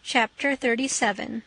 Chapter 37.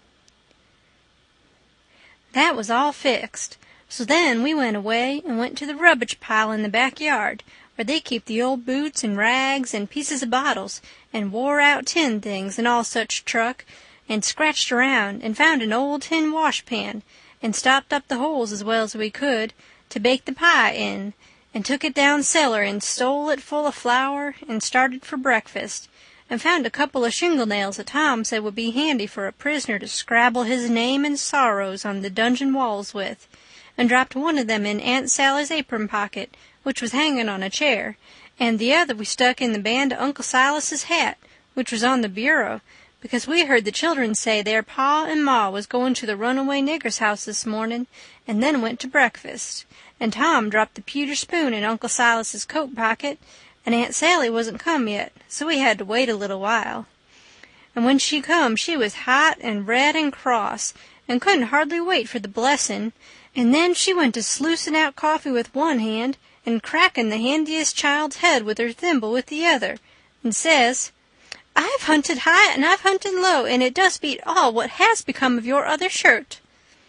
That was all fixed. So then we went away and went to the rubbish pile in the backyard, where they keep the old boots and rags and pieces of bottles and wore-out tin things and all such truck, and scratched around and found an old tin washpan, and stopped up the holes as well as we could to bake the pie in, and took it down cellar and stole it full of flour and started for breakfast, and found a couple of shingle-nails that Tom said would be handy for a prisoner to scrabble his name and sorrows on the dungeon walls with, and dropped one of them in Aunt Sally's apron pocket, which was hanging on a chair, and the other we stuck in the band of Uncle Silas's hat, which was on the bureau, because we heard the children say their pa and ma was going to the runaway nigger's house this morning, and then went to breakfast, and Tom dropped the pewter spoon in Uncle Silas's coat pocket, and Aunt Sally wasn't come yet, so we had to wait a little while. And when she come, she was hot and red and cross, and couldn't hardly wait for the blessing, and then she went to sluicing out coffee with one hand and cracking the handiest child's head with her thimble with the other, and says, "I've hunted high and I've hunted low, and it does beat all what has become of your other shirt."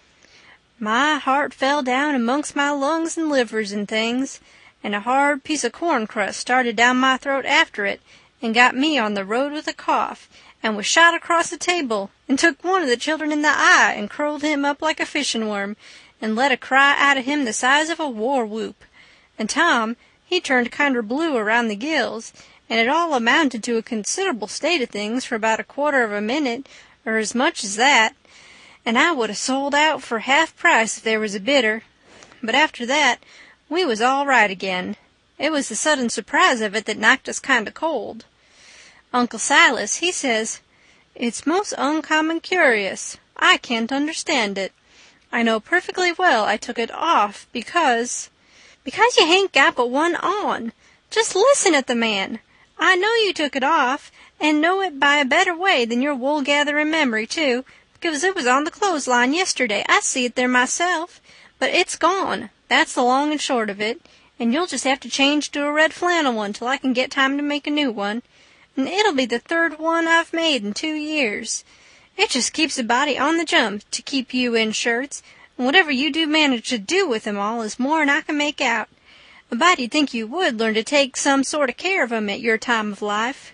My heart fell down amongst my lungs and livers and things, and a hard piece of corn crust started down my throat after it and got me on the road with a cough, and was shot across the table and took one of the children in the eye and curled him up like a fishing worm and let a cry out of him the size of a war whoop. And Tom, he turned kinder blue around the gills, and it all amounted to a considerable state of things for about a quarter of a minute, or as much as that, and I would have sold out for half price if there was a bidder. But after that, we was all right again. It was the sudden surprise of it that knocked us kind of cold. Uncle Silas, he says, "It's most uncommon curious. I can't understand it. I know perfectly well I took it off because you hain't got but one on. Just listen at the man. I know you took it off, and know it by a better way than your wool-gathering memory, too, because it was on the clothesline yesterday. I see it there myself. But it's gone. That's the long and short of it, and you'll just have to change to a red flannel one till I can get time to make a new one. And it'll be the third one I've made in 2 years. It just keeps a body on the jump to keep you in shirts, and whatever you do manage to do with 'em all is more'n I can make out. A body'd think you would learn to take some sort of care of 'em at your time of life."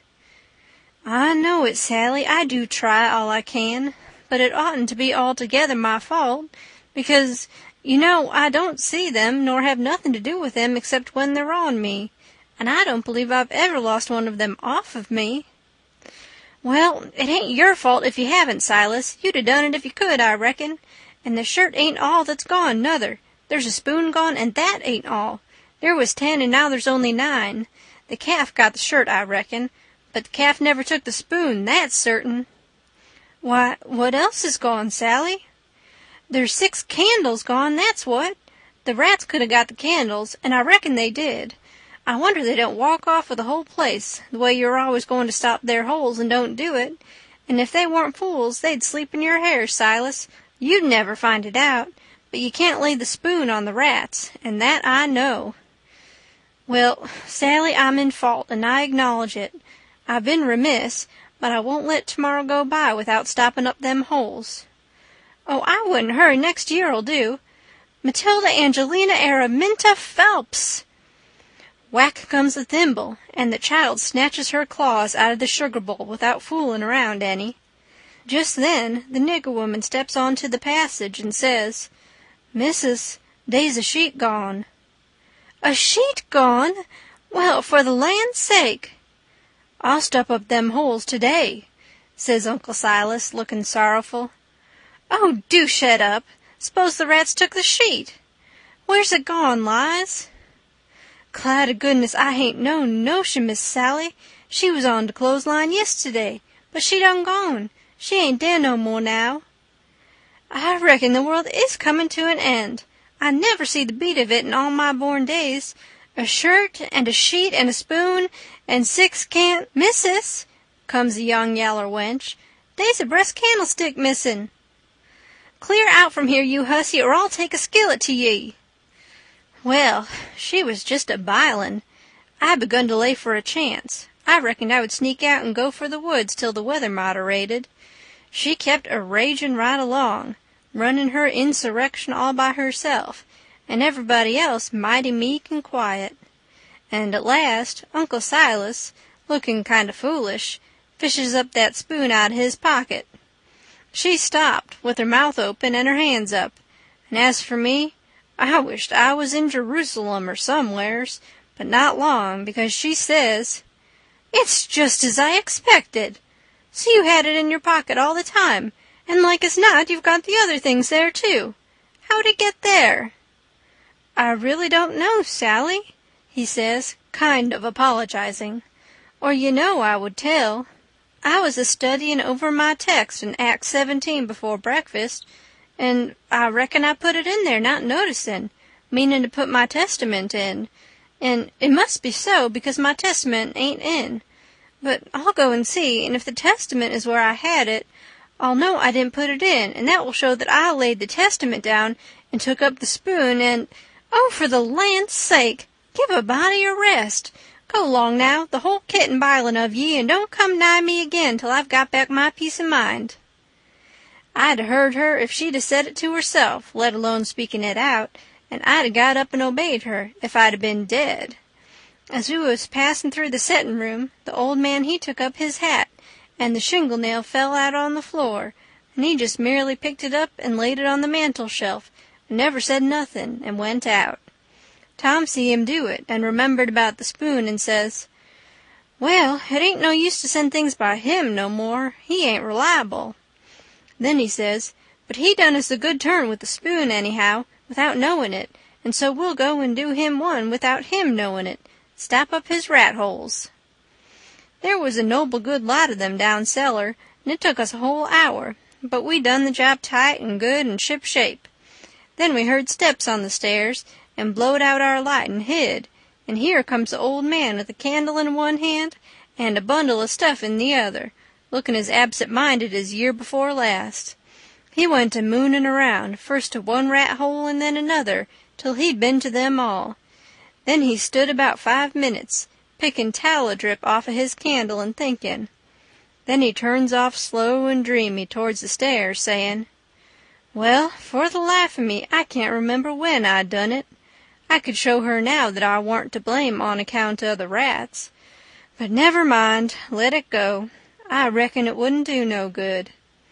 "I know it, Sally. I do try all I can, but it oughtn't to be altogether my fault, because, you know, I don't see them nor have nothing to do with them except when they're on me, and I don't believe I've ever lost one of them off of me." "Well, it ain't your fault if you haven't, Silas. You'd 'a' done it if you could, I reckon. And the shirt ain't all that's gone, nuther. There's a spoon gone, and that ain't all. There was 10, and now there's only 9. The calf got the shirt, I reckon, but the calf never took the spoon, that's certain." "Why, what else is gone, Sally?" "There's 6 candles gone, that's what. The rats could 'a' got the candles, and I reckon they did. I wonder they don't walk off with the whole place, the way you're always going to stop their holes and don't do it. And if they weren't fools, they'd sleep in your hair, Silas. You'd never find it out, but you can't lay the spoon on the rats, and that I know." "Well, Sally, I'm in fault, and I acknowledge it. I've been remiss, but I won't let tomorrow go by without stopping up them holes." "Oh, I wouldn't hurry. Next year'll do. Matilda Angelina Araminta Phelps!" Whack comes the thimble, and the child snatches her claws out of the sugar bowl without fooling around any. Just then the nigger woman steps on to the passage and says, "Missus, dey's a sheet gone." "A sheet gone? Well, for the land's sake!" "I'll stop up them holes today," says Uncle Silas, looking sorrowful. "Oh, do shet up. S'pose the rats took the sheet. Where's it gone, Lize?" "'Cly to goodness, I hain't no notion, Miss Sally. She was on the clothesline yisterday, but she done gone. She ain't there no more now." "I reckon the world is coming to an end. I never see the beat of it in all my born days. A shirt and a sheet and a spoon and 6 "Missus," comes a young yaller wench, "dey's a breast candlestick missing." "Clear out from here, you hussy, or I'll take a skillet to ye." Well, she was just a bilin'. I begun to lay for a chance. I reckoned I would sneak out and go for the woods till the weather moderated. She kept a-ragin' right along, running her insurrection all by herself, and everybody else mighty meek and quiet. And at last Uncle Silas, looking kind of foolish, fishes up that spoon out of his pocket. She stopped, with her mouth open and her hands up, and as for me, I wished I was in Jerusalem or somewheres, but not long, because she says, "It's just as I expected. So you had it in your pocket all the time, and like as not you've got the other things there too. How'd it get there?" "I really don't know, Sally," he says, kind of apologizing, "or you know I would tell. I was a-studying over my text in Acts 17 before breakfast, and I reckon I put it in there not noticing, meaning to put my Testament in, and it must be so because my Testament ain't in. But I'll go and see, and if the Testament is where I had it, I'll know I didn't put it in, and that will show that I laid the Testament down and took up the spoon and— Oh, for the land's sake, give a body a rest. Go 'long now, the whole kit and bilin' of ye, and don't come nigh me again till I've got back my peace of mind." I'd heard her if she'd 'a' said it to herself, let alone speaking it out, and I'd 'a' got up and obeyed her if I'd 'a' been dead. As we was passing through the settin' room, the old man he took up his hat, and the shingle nail fell out on the floor, and he just merely picked it up and laid it on the mantel-shelf, and never said nothin', and went out. Tom see him do it, and remembered about the spoon, and says, "Well, it ain't no use to send things by him no more. He ain't reliable." Then he says, "But he done us a good turn with the spoon, anyhow, without knowing it, and so we'll go and do him one without him knowing it. Stop up his rat holes." There was a noble good lot of them down cellar, and it took us a whole hour, but we done the job tight and good and ship-shape. Then we heard steps on the stairs, and blowed out our light and hid, and here comes the old man with a candle in one hand and a bundle of stuff in the other, looking as absent-minded as year before last. He went a-mooning around, first to one rat hole and then another, till he'd been to them all. Then he stood about 5 minutes, picking tallow-drip off of his candle and thinking. Then he turns off slow and dreamy towards the stairs, saying, "Well, for the life of me, I can't remember when I done it. I could show her now that I warn't to blame on account of the rats. But never mind, let it go. I reckon it wouldn't do no good."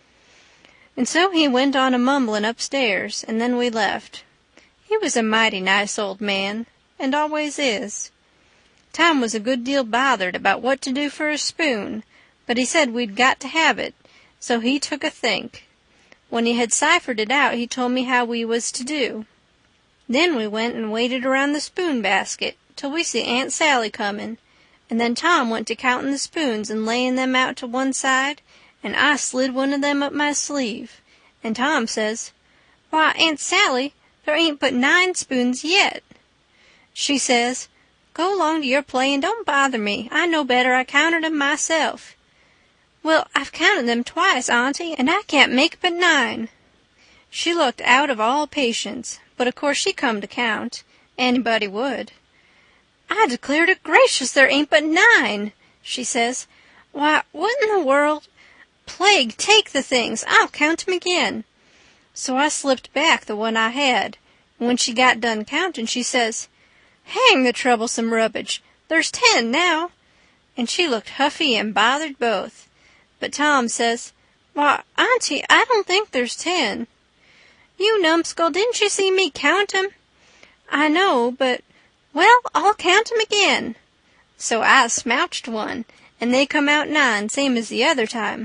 And so he went on a-mumbling upstairs, and then we left. He was a mighty nice old man, and always is. Tom was a good deal bothered about what to do for a spoon, but he said we'd got to have it, so he took a think. When he had ciphered it out, he told me how we was to do. Then we went and waited around the spoon basket till we see Aunt Sally comin', and then Tom went to counting the spoons and laying them out to one side, and I slid one of them up my sleeve, and Tom says, "Why, Aunt Sally, there ain't but 9 spoons yet." She says, "Go 'long to your play and don't bother me. I know better. I counted 'em myself." "Well, I've counted them twice, Auntie, and I can't make but 9. She looked out of all patience, but of course she come to count. Anybody would. "I declare to gracious there ain't but 9, she says. "Why, what in the world— Plague take the things, I'll count 'em again." So I slipped back the one I had, and when she got done counting, she says, "Hang the troublesome rubbage, there's 10 now." And she looked huffy and bothered both. But Tom says, "Why, Auntie, I don't think there's 10. "You numbskull, didn't you see me count 'em?" "I know, but— "Well, I'll count 'em again." So I smouched one, and they come out 9, same as the other time.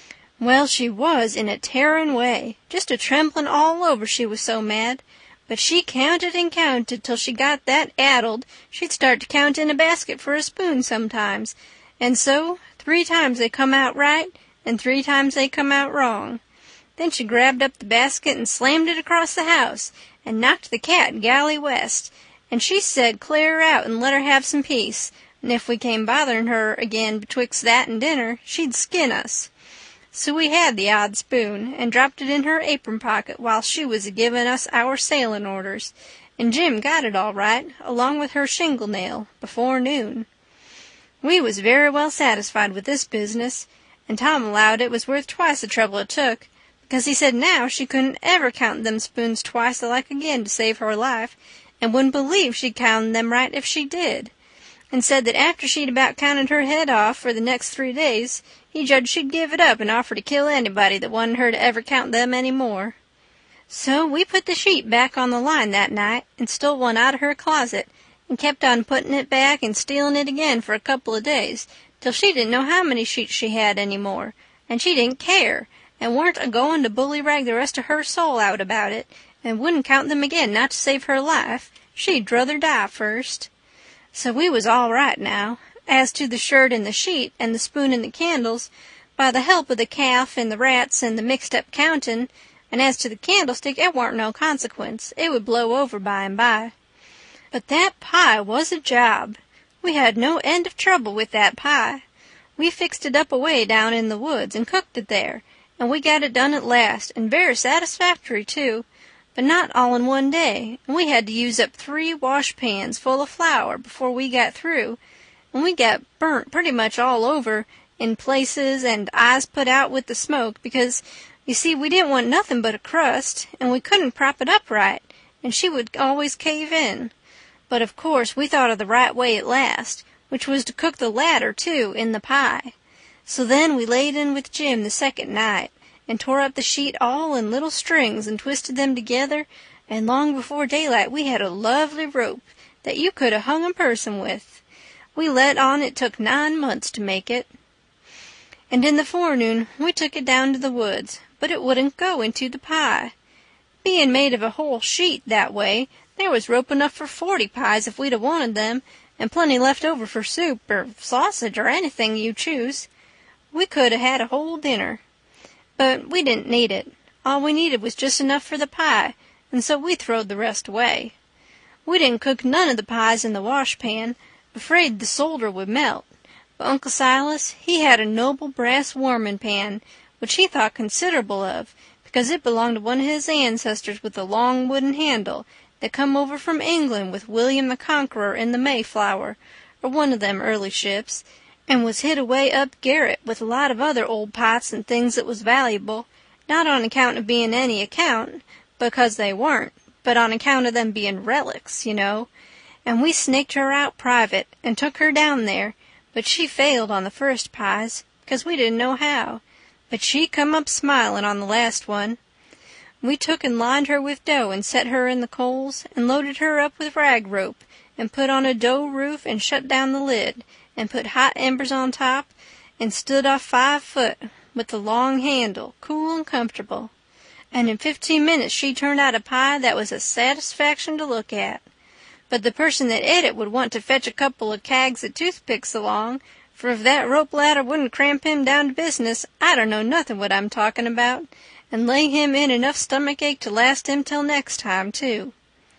Well, she was in a tearing way, just a-trembling all over, she was so mad. But she counted and counted till she got that addled she'd start to count in a basket for a spoon sometimes, and so 3 times they come out right, and 3 times they come out wrong. Then she grabbed up the basket and slammed it across the house, and knocked the cat galley west, and she said clear out and let her have some peace, and if we came bothering her again betwixt that and dinner, she'd skin us. So we had the odd spoon, and dropped it in her apron pocket while she was a-giving us our sailing orders, and Jim got it all right, along with her shingle nail, before noon. We was very well satisfied with this business, and Tom allowed it was worth twice the trouble it took, because he said now she couldn't ever count them spoons twice alike again to save her life, and wouldn't believe she'd counted them right if she did, and said that after she'd about counted her head off for the next 3 days, he judged she'd give it up and offer to kill anybody that wanted her to ever count them any more. So we put the sheet back on the line that night and stole one out of her closet and kept on putting it back and stealing it again for a couple of days till she didn't know how many sheets she had any more, and she didn't care, and weren't a-going to bullyrag the rest of her soul out about it, and wouldn't count them again not to save her life. She'd druther die first. So we was all right now. As to the shirt and the sheet and the spoon and the candles, by the help of the calf and the rats and the mixed-up counting, and as to the candlestick, it warn't no consequence. It would blow over by and by. But that pie was a job. We had no end of trouble with that pie. We fixed it up away down in the woods and cooked it there, and we got it done at last, and very satisfactory, too, but not all in one day, and we had to use up 3 washpans full of flour before we got through, and we got burnt pretty much all over in places and eyes put out with the smoke because, you see, we didn't want nothing but a crust, and we couldn't prop it up right, and she would always cave in. But, of course, we thought of the right way at last, which was to cook the latter, too, in the pie. So then we laid in with Jim the second night, and tore up the sheet all in little strings and twisted them together, and long before daylight we had a lovely rope that you could have hung a person with. We let on it took 9 months to make it. And in the forenoon we took it down to the woods, but it wouldn't go into the pie. Being made of a whole sheet that way, there was rope enough for 40 pies if we'd a wanted them, and plenty left over for soup or sausage or anything you choose. We could have had a whole dinner. But we didn't need it. All we needed was just enough for the pie, and so we throwed the rest away. We didn't cook none of the pies in the washpan, afraid the solder would melt. But Uncle Silas, he had a noble brass warming pan, which he thought considerable of, because it belonged to one of his ancestors with a long wooden handle that come over from England with William the Conqueror in the Mayflower, or one of them early ships, and was hid away up garret with a lot of other old pots and things that was valuable, not on account of being any account, because they weren't, but on account of them being relics, you know. And we snaked her out private and took her down there, but she failed on the first pies, 'cause we didn't know how, but she come up smilin' on the last one. We took and lined her with dough and set her in the coals and loaded her up with rag rope and put on a dough roof and shut down the lid and put hot embers on top and stood off 5 foot with the long handle, cool and comfortable. And in 15 minutes she turned out a pie that was a satisfaction to look at. But the person that ate it would want to fetch a couple of cags of toothpicks along, for if that rope ladder wouldn't cramp him down to business, I don't know nothing what I'm talking about, and lay him in enough stomach ache to last him till next time, too.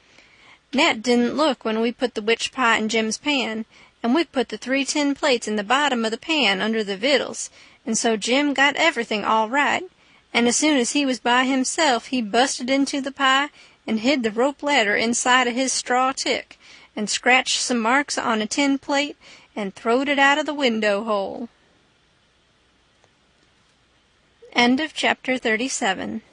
Nat didn't look when we put the witch pie in Jim's pan, and we put the 3 tin plates in the bottom of the pan under the vittles, and so Jim got everything all right, and as soon as he was by himself he busted into the pie and hid the rope ladder inside of his straw tick, and scratched some marks on a tin plate and throwed it out of the window hole. End of chapter 37.